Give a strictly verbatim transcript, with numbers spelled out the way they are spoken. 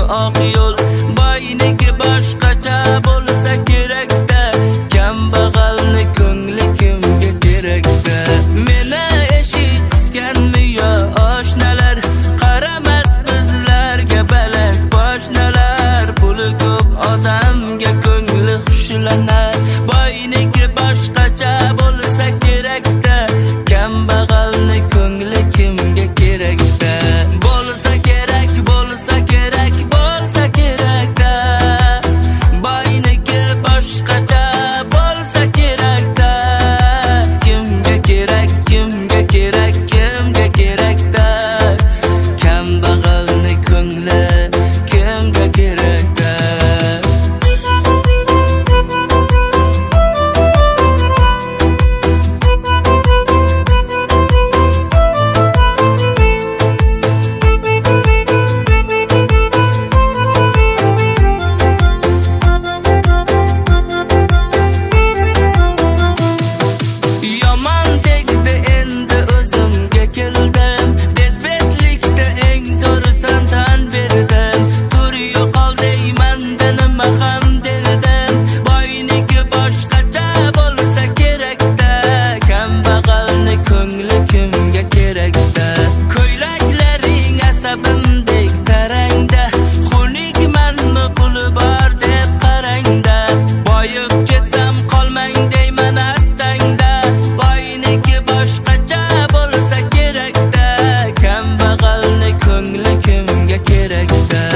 oq yo'l. Boyniki boshqacha bo'lsa kerak-da, kambag'alni ko'ngli kimga kerak-da. Meni eshik qisganmi yo oshnalar, qaramas bizlarga baland boshnalar. Puli ko'p odamga ko'ngli xushlanar. Boyniki boshqacha bo'lsa kerak-da, kambag'alni ko'ngli kimga kerak-da. Bo'lsa kerak, bo'lsa kerak, bo'lsa kerak-da. Boyniki boshqacha bo'lsa kerak-da. Kimga kerak, kimga kerak, kimga kerak-da. Kambag'alni ko'ngli kimga kerak-da. Yomon tegdi endi o'zimga keldim. Bezbetlikda eng zo'risan tan berdim. Tur yo'qol deymanda nima ham derdim. Boyniki boshqacha bo'lsa kerak-da, kambag'alni ko'ngli kimga kerak-da. Ko'ylaklaring asabimdek tarangda, xunukmanmi puli bor deb qarangda. Boyib ketsam qolmang deyman attangda. Boyniki boshqacha bo'lsa kerak-da, kambag'alni ko'ngli kimga kerak-da.